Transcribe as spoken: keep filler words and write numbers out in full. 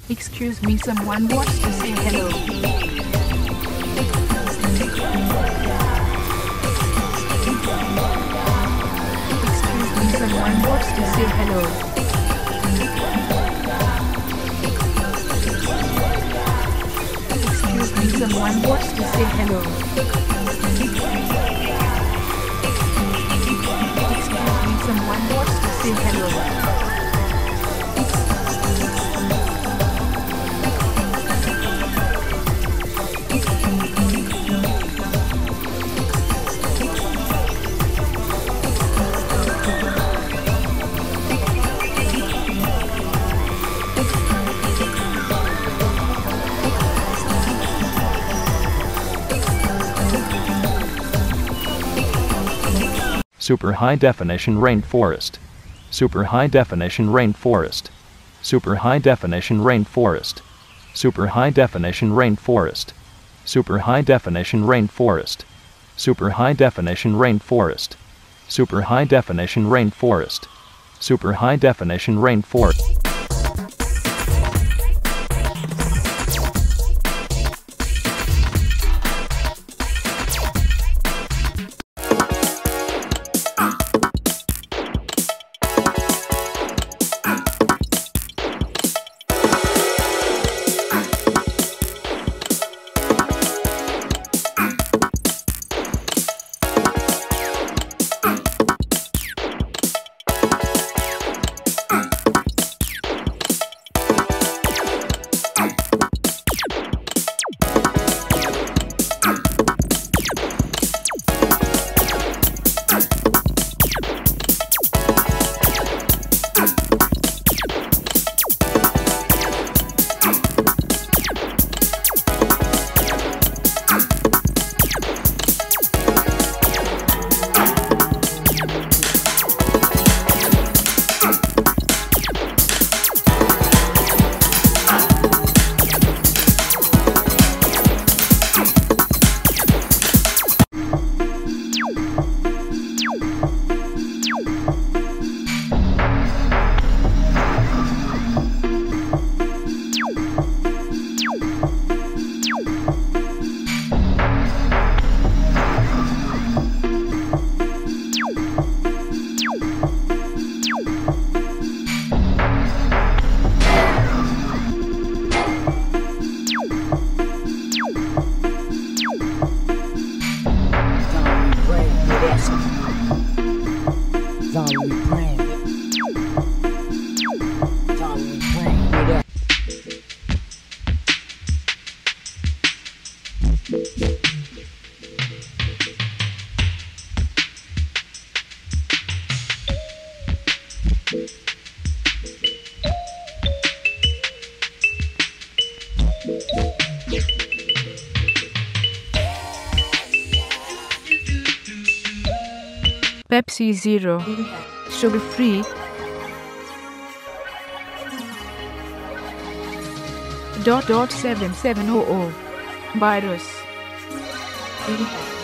Excuse me, someone wants to say hello. Excuse me, someone wants to say hello. Excuse me, someone wants to say hello. Excuse me, someone wants to say hello. Super high definition rainforest. Super high definition rainforest. Super high definition rainforest. Super high definition rainforest. Super high definition rainforest. Super high definition rainforest. Super high definition rainforest. Super high definition rainforest. Pepsi Zero, sugar free. Dot dot seven seven zero zero virus.